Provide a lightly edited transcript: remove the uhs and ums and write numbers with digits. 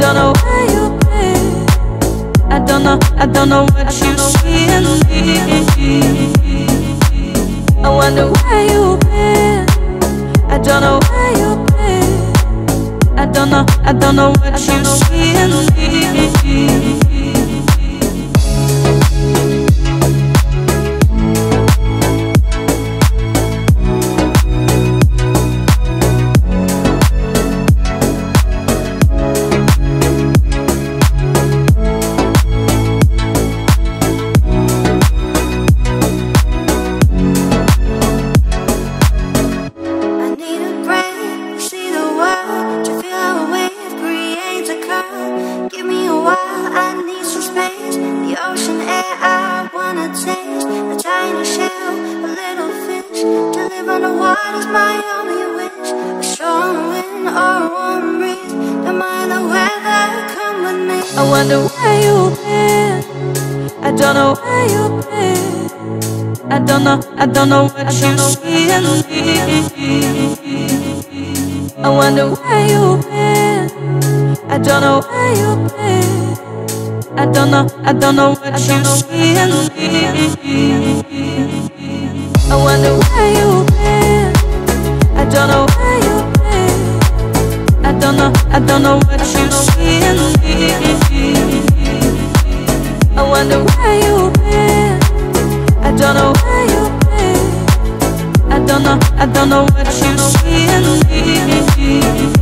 don't know where you've been. I don't know what you see in me. I wonder where you've been. I don't know where you've been. I don't know what you see in me. I wonder where you've been. I don't know where you've been. I don't know what you see in me. I wonder where you've been. I don't know where you've been. I don't know what you see in me. I wonder where you've been. I don't know where you've been. I don't know what you see in me. I wonder where you've been. I don't know where you've been. I don't know what you see in me.